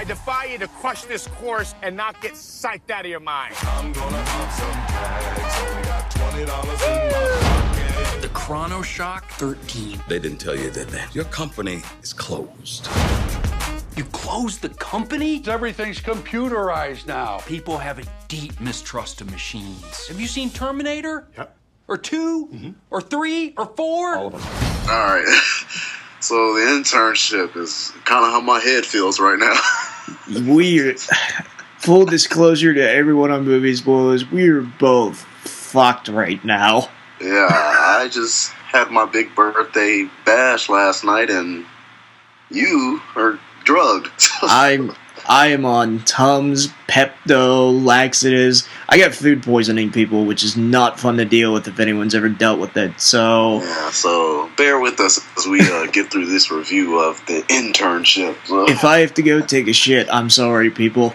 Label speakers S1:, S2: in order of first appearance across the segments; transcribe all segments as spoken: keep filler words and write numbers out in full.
S1: defy you to crush this course and not get psyched out of your mind.
S2: I'm gonna pop some tags. Only got twenty dollars in my pocket.
S3: The Chronoshock thirteen.
S4: They didn't tell you, did they? Your company is closed.
S3: You closed the company?
S5: Everything's computerized now.
S3: People have a deep mistrust of machines. Have you seen Terminator?
S5: Yep.
S3: Or two? Mm-hmm. Or three? Or four?
S5: All of them.
S6: All right. So the internship is kind of how my head feels right now.
S7: We're, full disclosure to everyone on Movie Spoilers, we're both fucked right now.
S6: Yeah, I just had my big birthday bash last night, and you are drugged.
S7: I'm I am on Tums, Pepto, laxatives. I got food poisoning, people, which is not fun to deal with if anyone's ever dealt with it. So
S6: yeah, so bear with us as we uh, get through this review of the internship. So.
S7: If I have to go take a shit, I'm sorry, people.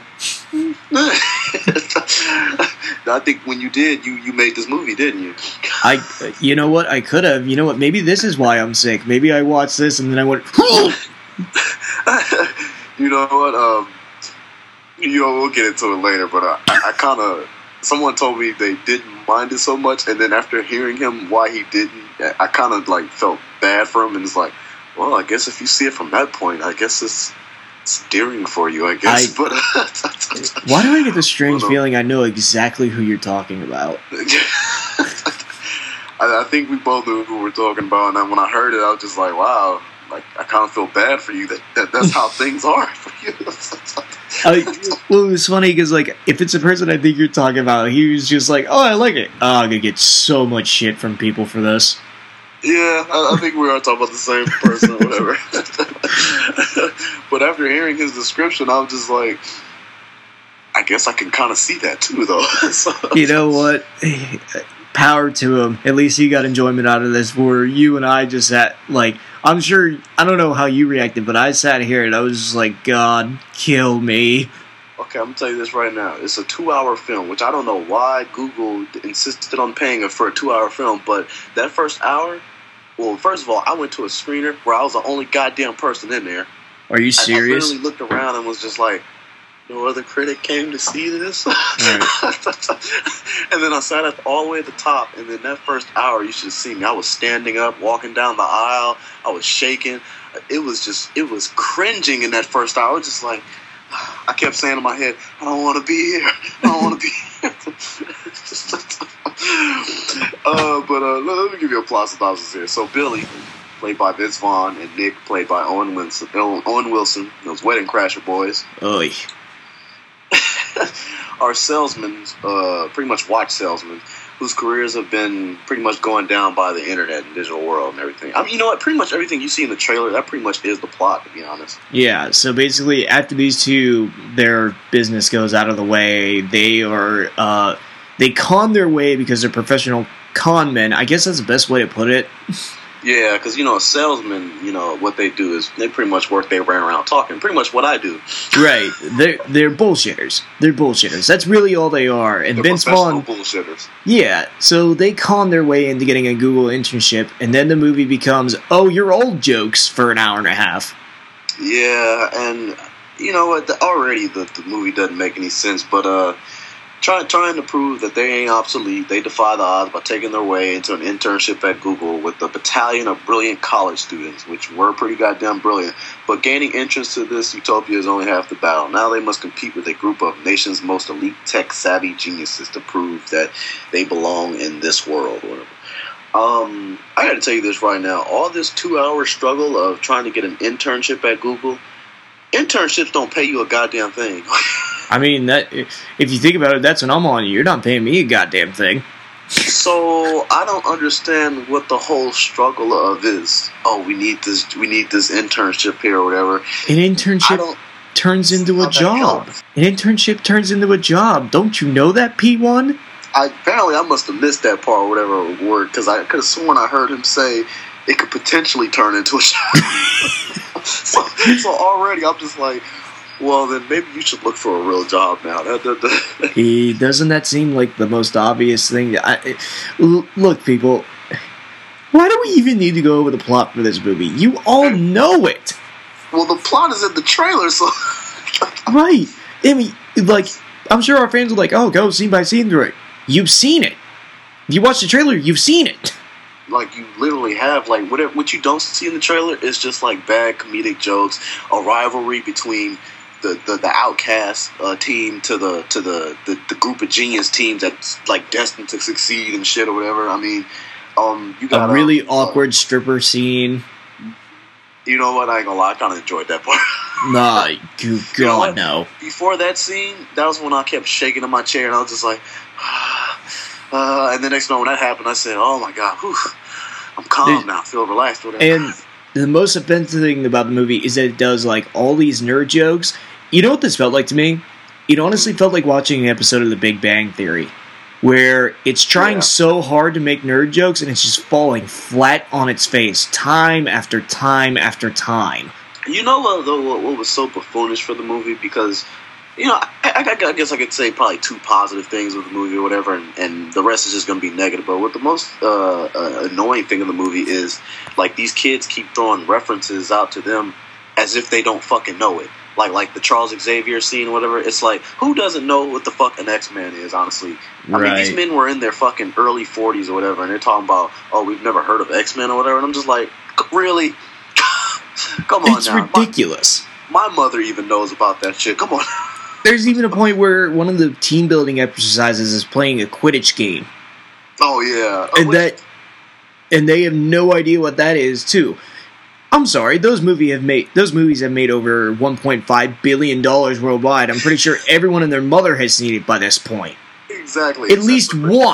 S6: I think when you did, you, you made this movie, didn't you?
S7: I, you know what? I could have. You know what? Maybe this is why I'm sick. Maybe I watched this and then I went.
S6: You know what? Um, you know, we'll get into it later, but I, I kind of, someone told me they didn't mind it so much, and then after hearing him why he didn't, I kind of like felt bad for him, and it's like, well, I guess if you see it from that point, I guess it's, it's endearing for you, I guess.
S7: I,
S6: but
S7: why do I get this strange feeling I know exactly who you're talking about?
S6: I, I think we both knew who we're talking about, and when I heard it, I was just like, wow. Like, I kind of feel bad for you that, that that's how things are for you.
S7: I, well, it was funny because, like, if it's a person I think you're talking about, he was just like, oh, I like it. Oh, I'm going to get so much shit from people for this.
S6: Yeah, I, I think we are talking about the same person or whatever. But after hearing his description, I was just like, I guess I can kind of see that too, though. So,
S7: you know what? Power to him. At least he got enjoyment out of this, where you and I just sat, like, I'm sure, I don't know how you reacted, but I sat here and I was just like, God, kill me.
S6: Okay, I'm going to tell you this right now. It's a two-hour film, which I don't know why Google insisted on paying it for a two-hour film, but that first hour, well, first of all, I went to a screener where I was the only goddamn person in there.
S7: Are you serious?
S6: I, I literally looked around and was just like, no other critic came to see this? Right. And then I sat up all the way at the top, and then that first hour, you should see me. I was standing up, walking down the aisle. I was shaking. It was just, it was cringing in that first hour. I was just like, I kept saying in my head, I don't want to be here. I don't want to be here. uh, but uh, let me give you a plot synopsis here. So Billy, played by Vince Vaughn, and Nick, played by Owen Wilson, Owen Wilson, those Wedding Crasher boys.
S7: Oy.
S6: Are salesmen, uh, pretty much watch salesmen, whose careers have been pretty much going down by the internet and digital world and everything. I mean, you know what? Pretty much everything you see in the trailer, that pretty much is the plot, to be honest.
S7: Yeah, so basically, after these two, their business goes out of the way, they are, uh, they con their way because they're professional con men. I guess that's the best way to put it.
S6: Yeah, because, you know, a salesman, you know, what they do is they pretty much work their way around talking. Pretty much what I do.
S7: Right. They're, they're bullshitters. They're bullshitters. That's really all they are. And
S6: they're
S7: Vince Vaughn...
S6: bullshitters.
S7: Yeah, so they con their way into getting a Google internship, and then the movie becomes, oh, you're old jokes for an hour and a half.
S6: Yeah, and, you know what, the, already the, the movie doesn't make any sense, but, uh... Try, trying to prove that they ain't obsolete, they defy the odds by taking their way into an internship at Google with a battalion of brilliant college students, which were pretty goddamn brilliant. But gaining entrance to this utopia is only half the battle. Now they must compete with a group of nation's most elite tech-savvy geniuses to prove that they belong in this world. Or whatever. Um, I got to tell you this right now. All this two-hour struggle of trying to get an internship at Google, internships don't pay you a goddamn thing.
S7: I mean, that if you think about it, that's when I'm on you. You're not paying me a goddamn thing.
S6: So I don't understand what the whole struggle of is. Oh, we need this. We need this internship here or whatever.
S7: An internship turns into a job. An internship turns into a job. Don't you know that, P one?
S6: I, apparently, I must have missed that part or whatever word because I could have sworn I heard him say it could potentially turn into a job. so, so already, I'm just like. Well, then maybe you should look for a real job now.
S7: He, doesn't that seem like the most obvious thing? I, look, people, why do we even need to go over the plot for this movie? You all know it.
S6: Well, the plot is in the trailer, so...
S7: Right. I mean, like, I'm sure our fans are like, oh, go scene by scene through it. You've seen it. If you watch the trailer, you've seen it.
S6: Like, you literally have, like, whatever, what you don't see in the trailer is just, like, bad comedic jokes, a rivalry between the, the, the outcast uh, team to the to the, the, the group of genius teams that's, like, destined to succeed and shit or whatever. I mean, um, you got
S7: a really
S6: um,
S7: awkward
S6: uh,
S7: stripper scene.
S6: You know what? I ain't gonna lie, I kind of enjoyed that part.
S7: Nah, good God,
S6: You know what?
S7: no.
S6: Before that scene, that was when I kept shaking in my chair, and I was just like, uh, and the next moment when that happened, I said, oh my God, whew, I'm calm
S7: There's,
S6: now, I feel relaxed. Whatever.
S7: And the most offensive thing about the movie is that it does, like, all these nerd jokes. You know what this felt like to me? It honestly felt like watching an episode of The Big Bang Theory, where it's trying
S6: Yeah.
S7: so hard to make nerd jokes, and it's just falling flat on its face, time after time after time.
S6: You know what, though, what, what was so buffoonish for the movie? Because, you know, I, I, I guess I could say probably two positive things with the movie or whatever, and, and the rest is just going to be negative. But what the most uh, uh, annoying thing in the movie is, like, these kids keep throwing references out to them as if they don't fucking know it. Like, like the Charles Xavier scene or whatever. It's like, who doesn't know what the fuck an X-Man is, honestly? I
S7: Right.
S6: mean, these men were in their fucking early forties or whatever, and they're talking about, oh, we've never heard of X-Men or whatever. And I'm just like, really? Come on
S7: It's
S6: now.
S7: ridiculous.
S6: My, my mother even knows about that shit. Come on.
S7: There's even a point where one of the team building exercises is playing a Quidditch game.
S6: Oh, yeah. Oh,
S7: And
S6: wait.
S7: that, and they have no idea what that is, too. I'm sorry, those movie have made those movies have made over one point five billion dollars worldwide. I'm pretty sure everyone and their mother has seen it by this point.
S6: Exactly.
S7: At least one.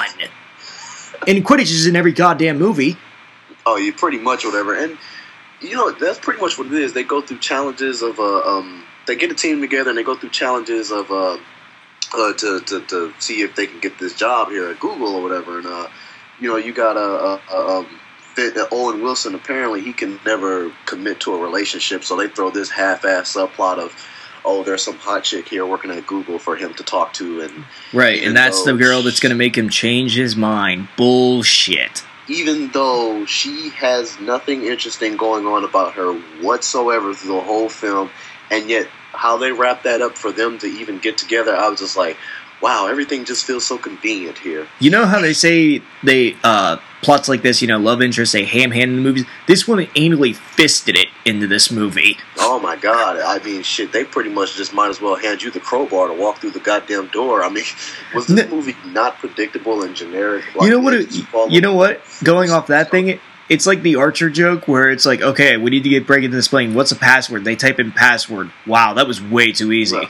S7: And Quidditch is in every goddamn movie.
S6: Oh, you pretty much whatever. And, you know, that's pretty much what it is. They go through challenges of, uh, um, they get a team together and they go through challenges of, uh, uh, to, to, to see if they can get this job here at Google or whatever. And, uh, you know, you got a, a, a um, Owen Wilson, apparently he can never commit to a relationship, so they throw this half-ass subplot of, oh, there's some hot chick here working at Google for him to talk to, and
S7: Right,
S6: even
S7: and that's
S6: though
S7: the girl that's
S6: she-
S7: going to make him change his mind. Bullshit.
S6: even though she has nothing interesting going on about her whatsoever through the whole film, and yet how they wrap that up for them to even get together, I was just like, wow, everything just feels so convenient here.
S7: You know how they say they uh, plots like this, you know, love interest, they ham-hand in the movies? This one anally fisted it into this movie.
S6: Oh my God! I mean, shit. They pretty much just might as well hand you the crowbar to walk through the goddamn door. I mean, was this
S7: N-
S6: movie not predictable and generic?
S7: You know what?
S6: it
S7: It,
S6: just followed-
S7: you know what? Going off that thing, it, it's like the Archer joke where it's like, okay, we need to get break into this plane. What's the password? They type in password. Wow, that was way too easy.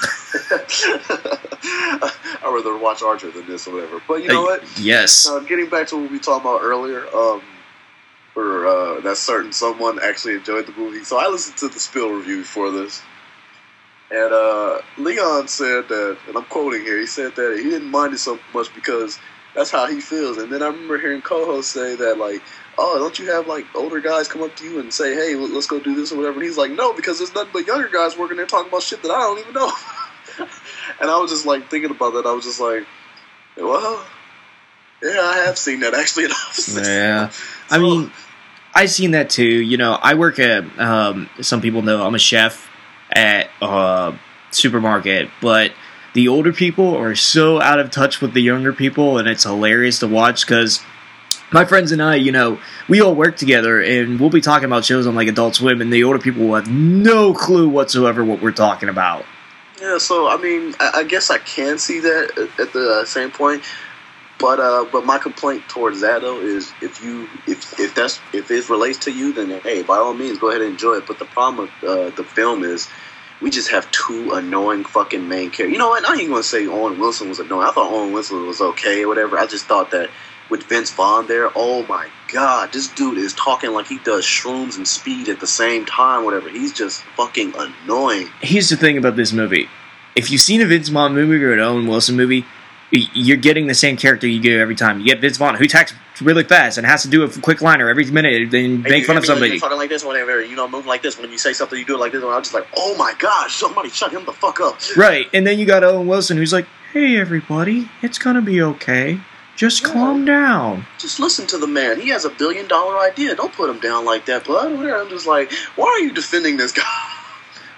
S6: I'd rather watch Archer than this or whatever. But you know
S7: Uh,
S6: what?
S7: yes.
S6: Uh, getting back to what we were talking about earlier, um, or uh, that certain someone actually enjoyed the movie. So I listened to the Spill review for this, and uh, Leon said that, and I'm quoting here, he said that he didn't mind it so much because that's how he feels. And then I remember hearing co-hosts say that, like, oh, don't you have, like, older guys come up to you and say, hey, let's go do this or whatever? And he's like, no, because there's nothing but younger guys working there talking about shit that I don't even know. And I was just, like, thinking about that. I was just like, well, yeah, I have seen that, actually. And I was like,
S7: Yeah. I
S6: so-
S7: mean, I've seen that too. You know, I work at, um, some people know I'm a chef at a supermarket, but the older people are so out of touch with the younger people, and it's hilarious to watch because my friends and I, you know, we all work together, and we'll be talking about shows on, like, Adult Swim, and the older people will have no clue whatsoever what we're talking about.
S6: Yeah, so I mean, I, I guess I can see that at, at the uh, same point, but uh, but my complaint towards that though is if you if if that's if it relates to you, then hey, by all means, go ahead and enjoy it. But the problem with uh, the film is we just have two annoying fucking main characters. You know what? I ain't even gonna say Owen Wilson was annoying. I thought Owen Wilson was okay or whatever. I just thought that with Vince Vaughn there, oh my God, this dude is talking like he does shrooms and speed at the same time, whatever. He's just fucking annoying.
S7: Here's the thing about this movie. If you've seen a Vince Vaughn movie or an Owen Wilson movie, y- you're getting the same character you get every time. You get Vince Vaughn, who talks really fast and has to do a quick liner every minute and make
S6: Hey,
S7: fun
S6: you-
S7: of
S6: you-
S7: somebody.
S6: You're talking like this whenever, you know, moving like this. When you say something, you do it like this. And I'm just like, oh my gosh, somebody shut him the fuck up.
S7: Right, and then you got Owen Wilson, who's like, hey, everybody, it's gonna be okay. Just
S6: Yeah.
S7: calm down.
S6: Just listen to the man. He has a billion dollar idea. Don't put him down like that, bud. I'm just like, why are you defending this guy?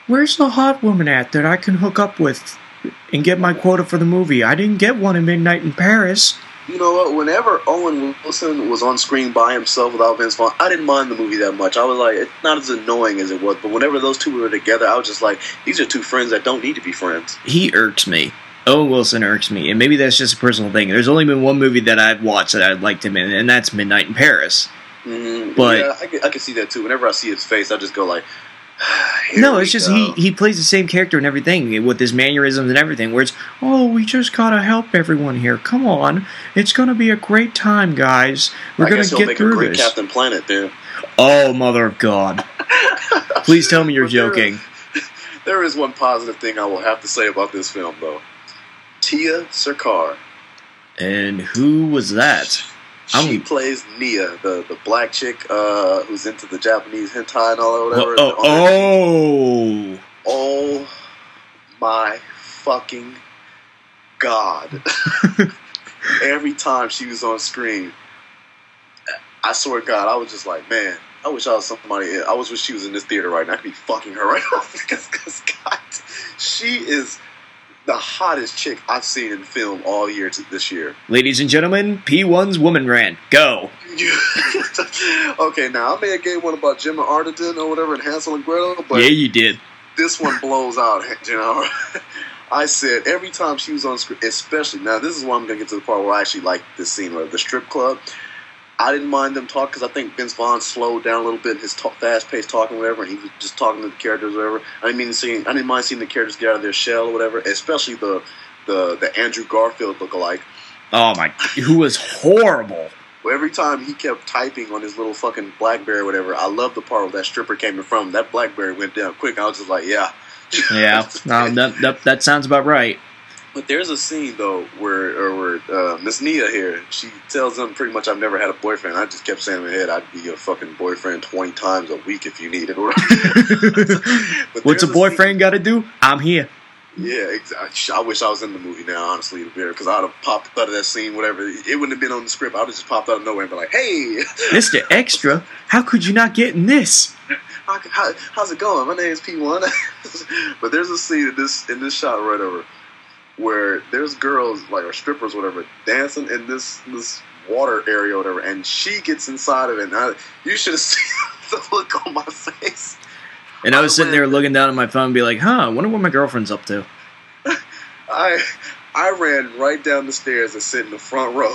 S7: where's the hot woman at that I can hook up with and get my quota for the movie? I didn't get one in Midnight in Paris.
S6: You know what? Whenever Owen Wilson was on screen by himself without Vince Vaughn, I didn't mind the movie that much. I was like, it's not as annoying as it was. But whenever those two were together, I was just like, these are two friends that don't need to be friends.
S7: He irks me. Owen Wilson irks me, and maybe that's just a personal thing. There's only been one movie that I've watched that I liked him in, and that's Midnight in Paris.
S6: Mm-hmm.
S7: But
S6: yeah, I can, I can see that too. Whenever I see his face, I just go like,
S7: no, it's just he, he plays the same character and everything with his mannerisms and everything. Where it's, oh, we just gotta help everyone here. Come on, it's gonna be a great time, guys. We're
S6: I
S7: gonna
S6: guess he'll
S7: get
S6: make
S7: through
S6: a great
S7: this.
S6: Captain Planet there.
S7: Oh, mother of God! Please tell me you're
S6: But there
S7: joking.
S6: is- There is one positive thing I will have to say about this film, though. Tia Sarkar.
S7: And who was that?
S6: She
S7: I'm-
S6: plays Nia, the, the black chick uh, who's into the Japanese hentai and all that, whatever.
S7: Oh, oh,
S6: Oh my fucking God. Every time she was on screen, I swear to God, I was just like, man, I wish I was somebody. I wish she was in this theater right now. I could be fucking her right now. because, because, God, she is the hottest chick I've seen in film all year to this year.
S7: ladies and gentlemen, P one's Woman Rant. Go.
S6: Okay, now I may have gave one about Gemma Arterton or whatever and Hansel and Gretel, but
S7: Yeah, you did.
S6: this one blows out, you know. I said every time she was on screen, especially now, this is where I'm going to get to the part where I actually like this scene, where the strip club. I didn't mind them talk because I think Vince Vaughn slowed down a little bit in his talk, fast-paced talking, or whatever, and he was just talking to the characters, or whatever. I didn't mean seeing, I didn't mind seeing the characters get out of their shell, or whatever. Especially the the the Andrew Garfield lookalike.
S7: Oh my, who was horrible.
S6: Every time he kept typing on his little fucking BlackBerry or whatever, I love the part where that stripper came in from. That BlackBerry went down quick. I was just like, yeah.
S7: Yeah, no, that, that that sounds about right.
S6: But there's a scene though where, or where uh, Miss Nia here, she tells them pretty much, "I've never had a boyfriend." I just kept saying in my head, "I'd be your fucking boyfriend twenty times a week if you needed." But
S7: What's a
S6: there's
S7: boyfriend got to do? I'm here.
S6: Scene, yeah, exactly. I wish I was in the movie now, honestly, because I'd have popped out of that scene, whatever. It wouldn't have been on the script. I'd have just popped out of nowhere and be like, "Hey,
S7: Mister Extra, how could you not get in this?
S6: how, how, how's it going? My name's P one." But there's a scene in this in this shot right over where there's girls, like, or strippers, whatever, dancing in this this water area, or whatever, and she gets inside of it. And I, you should have seen the look on my face.
S7: And I was sitting there looking down at my phone and be like, huh, I wonder what my girlfriend's up to.
S6: I I ran right down the stairs and sit in the front row.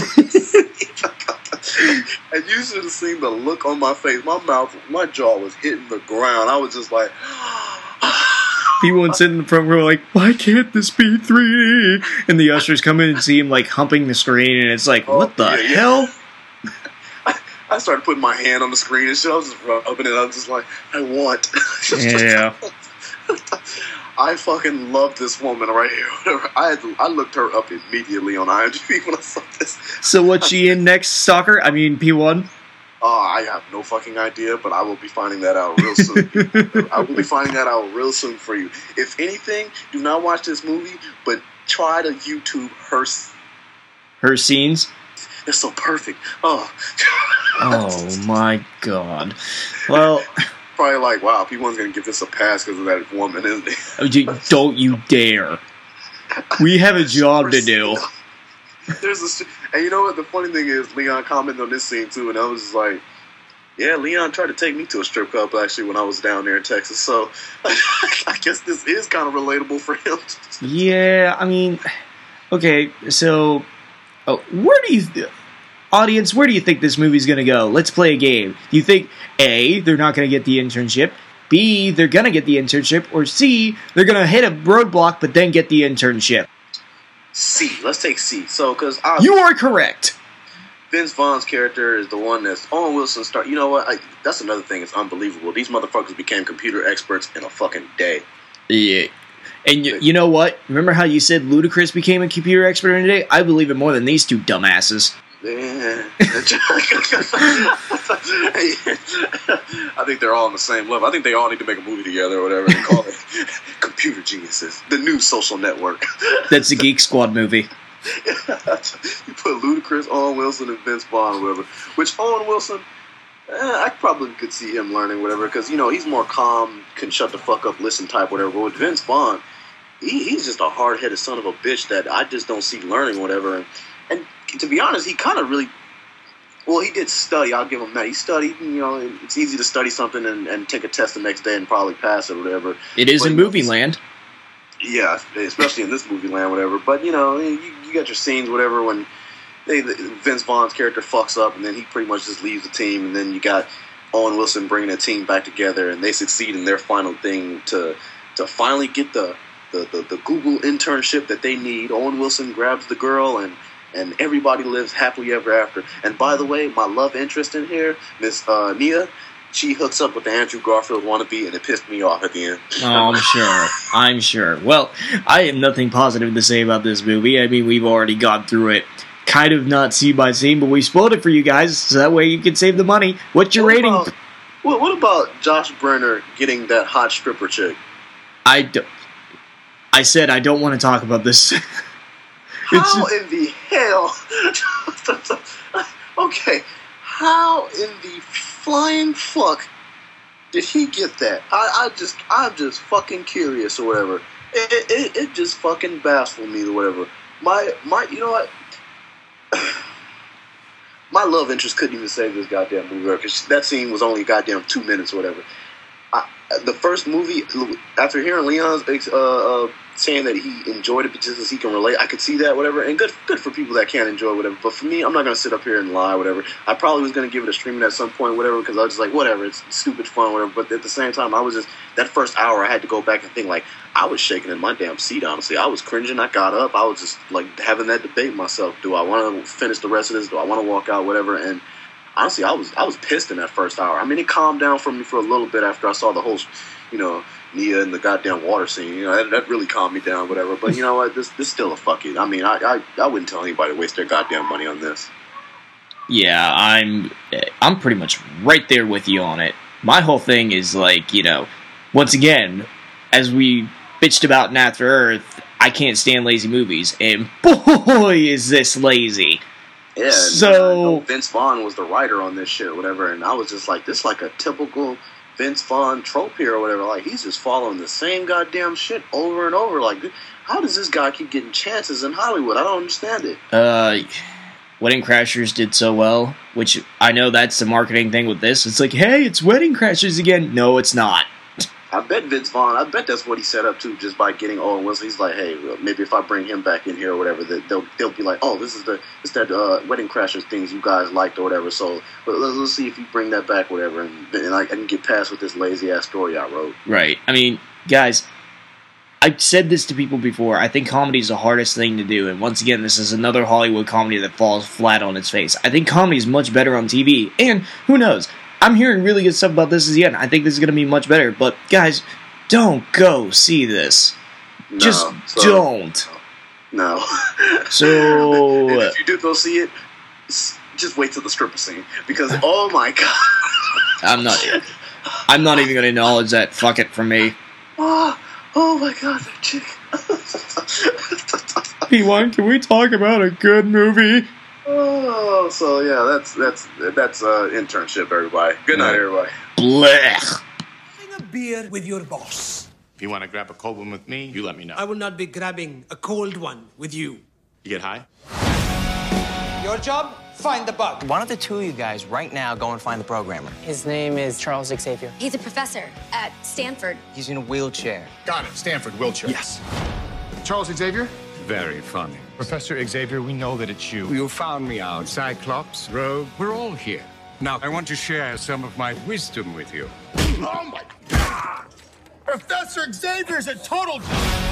S6: And you should have seen the look on my face. My mouth, my jaw was hitting the ground. I was just like...
S7: People sitting in the front row like, why can't this be three D? And the ushers come in and see him like humping the screen, and it's like, what the
S6: Oh, yeah, yeah.
S7: hell?
S6: I, I started putting my hand on the screen and shit. I was just rubbing it. I was just like, I want.
S7: Yeah.
S6: I fucking love this woman right here. I had to, I looked her up immediately on I M D B when I saw this.
S7: So what's she in next, Stalker? I mean, P one?
S6: Oh, I have no fucking idea, but I will be finding that out real soon. I will be finding that out real soon for you. If anything, do not watch this movie, but try to YouTube her.
S7: Her scenes?
S6: They're so perfect. Oh.
S7: Oh my god. Well,
S6: Probably like, wow, P one's going to give this a pass because of that woman, isn't he?
S7: you- don't you dare. We have a job to do.
S6: There's a, and you know what? The funny thing is, Leon commented on this scene too, and I was just like, "Yeah, Leon tried to take me to a strip club actually when I was down there in Texas." So I guess this is kind of relatable for him.
S7: Yeah, I mean, okay, so, oh, where do you, audience, where do you think this movie's gonna go? Let's play a game. Do you think, A, they're not gonna get the internship, B, they're gonna get the internship, or C, they're gonna hit a roadblock but then get the internship?
S6: C. Let's take C. So, because
S7: You are correct.
S6: Vince Vaughn's character is the one that's Owen Wilson start. You know what? I, that's another thing. It's unbelievable. These motherfuckers became computer experts in a fucking day.
S7: Yeah. And you, you know what? Remember how you said Ludacris became a computer expert in a day? I believe it more than these two dumbasses.
S6: Yeah. I think they're all on the same level. I think they all need to make a movie together or whatever they call it. Computer Geniuses, the new social network.
S7: That's the Geek Squad movie.
S6: You put Ludacris, Owen Wilson, and Vince Vaughn or whatever. Which Owen Wilson, Eh, I probably could see him learning whatever, because you know he's more calm, can shut the fuck up, listen type whatever. But with Vince Vaughn, he, he's just a hard headed son of a bitch that I just don't see learning whatever. And, and to be honest, he kind of really, well, he did study. I'll give him that. He studied. You know, it's easy to study something and, and take a test the next day and probably pass it or whatever.
S7: It is
S6: but,
S7: in movie land.
S6: Yeah, especially in this movie land, whatever. But you know, you, you got your scenes, whatever, when. They, Vince Vaughn's character fucks up, and then he pretty much just leaves the team, and then you got Owen Wilson bringing the team back together, and they succeed in their final thing to to finally get the, the, the, the Google internship that they need. Owen Wilson grabs the girl, and, and everybody lives happily ever after. And by the way, my love interest in here, Miss uh, Nia, she hooks up with the Andrew Garfield wannabe, and it pissed me off at the end.
S7: Oh, I'm sure. I'm sure. Well, I have nothing positive to say about this movie. I mean, we've already gone through it. Kind of not scene by scene, but we spoiled it for you guys, so that way you can save the money. What's your
S6: what
S7: rating?
S6: About, what, what about Josh Brenner getting that hot stripper chick?
S7: I, do, I said I don't want to talk about this.
S6: How in the hell? Okay, how in the flying fuck did he get that? I, I just, I'm just fucking curious or whatever. It, it, it just fucking baffled me or whatever. My, my, you know what? My love interest couldn't even save this goddamn movie because that scene was only goddamn two minutes or whatever. I, the first movie, after hearing Leon's uh, uh, saying that he enjoyed it just as he can relate, I could see that, whatever. And good, good for people that can't enjoy whatever. But for me, I'm not gonna sit up here and lie, whatever. I probably was gonna give it a streaming at some point, whatever, because I was just like, whatever, it's stupid fun, whatever. But at the same time, I was just that first hour, I had to go back and think like I was shaking in my damn seat. Honestly, I was cringing. I got up. I was just like having that debate myself. Do I want to finish the rest of this? Do I want to walk out? Whatever. And honestly, I was I was pissed in that first hour. I mean, it calmed down for me for a little bit after I saw the whole, you know, Nia and the goddamn water scene. You know, that, that really calmed me down, whatever. But you know what? This this still a fuck it. I mean, I, I I wouldn't tell anybody to waste their goddamn money on this.
S7: Yeah, I'm I'm pretty much right there with you on it. My whole thing is like, you know, once again, as we bitched about in After Earth, I can't stand lazy movies, and boy, is this lazy.
S6: Yeah,
S7: so
S6: and, uh, you know, Vince Vaughn was the writer on this shit, whatever, and I was just like, this is like a typical Vince Vaughn trope here or whatever. Like, he's just following the same goddamn shit over and over. Like, how does this guy keep getting chances in Hollywood? I don't understand it.
S7: Uh, Wedding Crashers did so well, which I know that's the marketing thing with this. It's like, hey, it's Wedding Crashers again. No, it's not.
S6: I bet Vince Vaughn, I bet that's what he set up to, just by getting Owen Wilson. He's like, hey, maybe if I bring him back in here or whatever, they'll they'll be like, oh, this is the it's that uh, Wedding Crashers things you guys liked or whatever. So but let's, let's see if you bring that back, whatever, and, and I, I can get past with this lazy ass story I wrote.
S7: Right. I mean, guys, I've said this to people before. I think comedy is the hardest thing to do, and once again, this is another Hollywood comedy that falls flat on its face. I think comedy is much better on T V, and who knows? I'm hearing really good stuff about this as yet. I think this is going to be much better. But, guys, don't go see this.
S6: No,
S7: Just
S6: so,
S7: don't.
S6: No.
S7: So...
S6: And if you do go see it, just wait till the stripper scene. Because, oh my god.
S7: I'm not... I'm not even going to acknowledge that. Fuck it from me.
S6: Oh, oh my god, that chick.
S7: P one, can we talk about a good movie?
S6: Oh, so yeah, that's that's that's uh, internship, everybody. Good night, everybody.
S7: Blech.
S8: Having a beer with your boss.
S1: If you want to grab a cold one with me, you let me know.
S8: I will not be grabbing a cold one with you.
S1: You get high?
S8: Your job? Find the bug.
S9: Why don't the two of you guys right now go and find the programmer?
S10: His name is Charles Xavier.
S11: He's a professor at Stanford.
S9: He's in a wheelchair.
S2: Got it. Stanford, wheelchair.
S1: Yes.
S2: Charles Xavier?
S12: Very funny. Professor Xavier, we know that it's you. You found me out. Cyclops, Rogue, we're all here. Now, I want to share some of my wisdom with you.
S2: Oh my god! Professor Xavier's a total...